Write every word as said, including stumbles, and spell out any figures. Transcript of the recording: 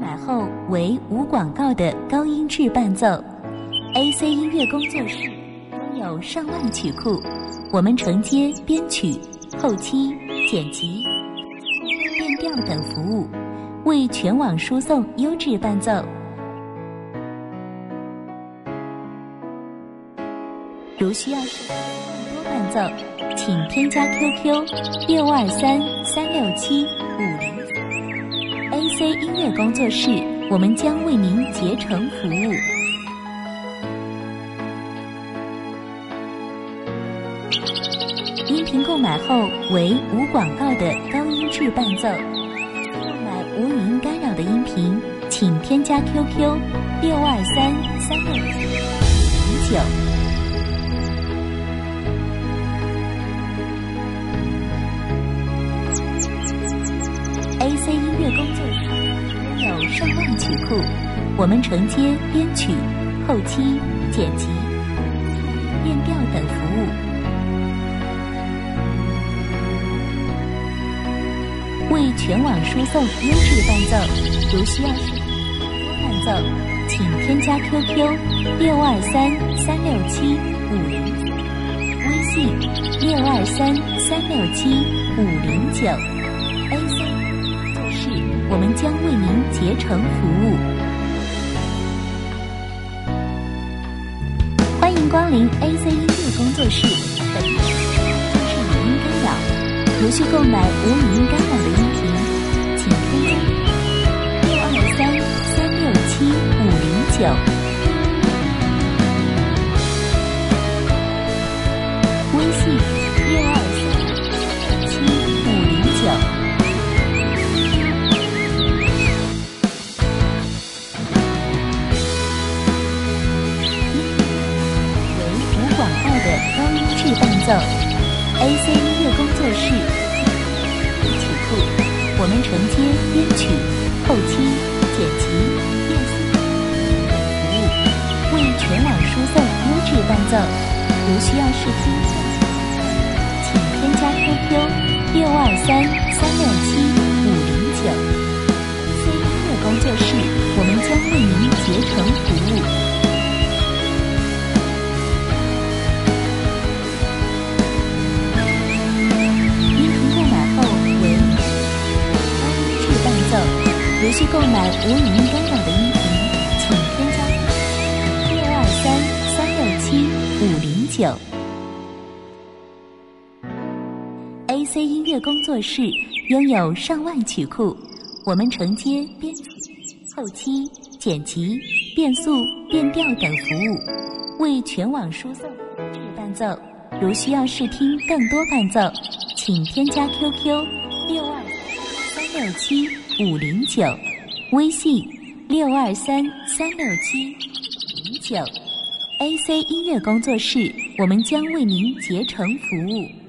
买后为无广告的高音质伴奏。A C 音乐工作室拥有上万曲库，我们承接编曲、后期、剪辑、变调等服务，为全网输送优质伴奏。如需要更多伴奏，请添加 Q Q 六二三三六七五零。A C 音乐工作室，我们将为您竭诚服务。音频购买后为无广告的高音质伴奏。购买无语音干扰的音频，请添加 Q Q 六二三三六七零九。A C 音乐工作室拥有上万曲库，我们承接编曲、后期、剪辑、变调等服务，为全网输送优质伴奏。如需要是多伴奏，请添加 Q Q 六二三三六七五零，微信六二三三六七五零九。A C我们将为您竭诚服务。欢迎光临 A C 音乐工作室，本节目是语音干扰。如需购买无语音干扰的音频，请添加六二三三六七五零九，微信六二三七五零九。高音质伴奏 A C 音乐工作室曲库，我们承接编曲、后期、剪辑、变速等服务，为全网输送优质伴奏。如需要试听，请添加 Q Q 六二三三六七五零九。A C 音乐工作室，我们将为您竭诚服务。如需购买无语音干扰的音频，请添加六二三三六七五零九。A C 音乐工作室拥有上万曲库，我们承接编曲、后期、剪辑、变速、变调等服务，为全网输送优质伴奏。如需要试听更多伴奏，请添加 Q Q 六二三六七五零九，微信六二三三六七零九。A C 音乐工作室，我们将为您竭诚服务。